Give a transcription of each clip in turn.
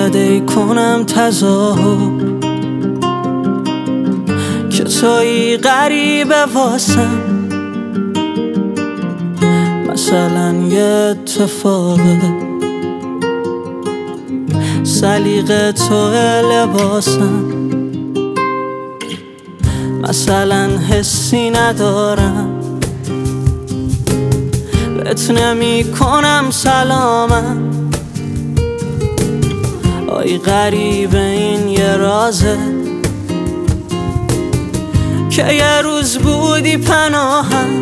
پیاده کنم تظاهر که تویی غریبه واسم. مثلا یه اتفاقه سلیقه تو لباسم، مثلا حسی ندارم بهت نمی کنم سلامم. آی غریبه این یه رازه که یه روز بودی پناهم.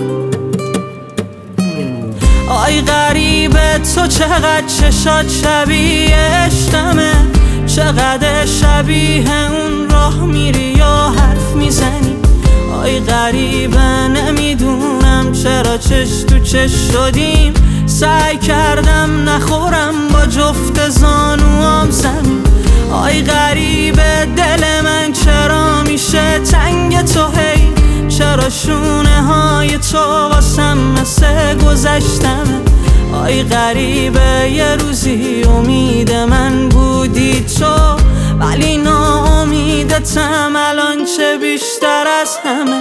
آی غریبه تو چقدر چشات شبیه عشقمه، چقدر شبیه اون راه میری یا حرف میزنی. آی غریبه نمیدونم چرا چش تو چش شدیم، سعی کردم نخورم با جفت زانوام زمین. آی غریبه دل من چرا میشه تنگ تو هی، چرا شونه های تو واسم مثل گذشتمه. آی غریبه یه روزی امید من بودی تو، ولی ناامیدتم الان چه بیشتر از همه.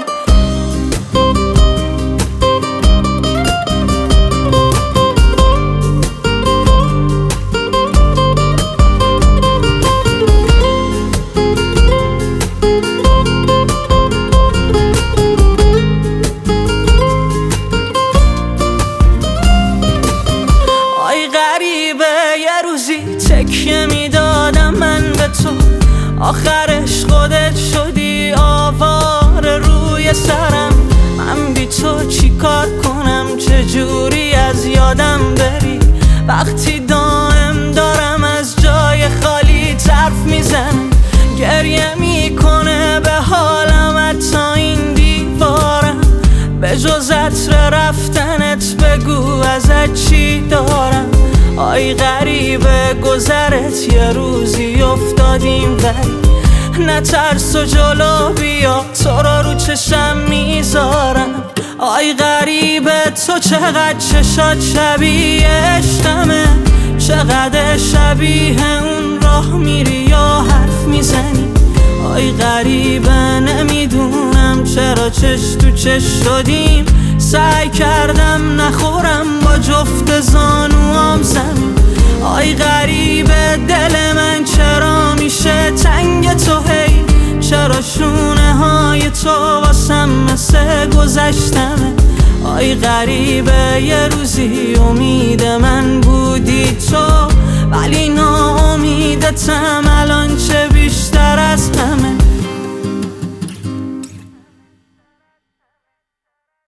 یه روزی تکیه میدادم من به تو، آخرش خودت شدی آوار روی سرم. من بی تو چی کار کنم، چجوری از یادم بری وقتی دائم دارم از جای خالی حرف میزنم. گریه میکنه به حالم حتی این دیوارم، به جز عطر رفتنت بگو ازت چی دارم. آی غریبه گذرت یه روزی افتادیم ولی نترس و جلو بیا، تو رو چشم میذارم. آی غریبه تو چقدر چشات شبیه عشقمه، چقدر شبیه اون راه میری یا حرف میزنی. آی غریبه نمیدونم چرا چش تو چش شدیم، سعی کردم نخورم با جفت زانوام زمین. آی غریبه دل من چرا میشه تنگ تو هی، چرا شونه های تو واسم مثل گذشتمه. آی غریبه یه روزی امید من بودی تو، ولی ناامیدتم الان چه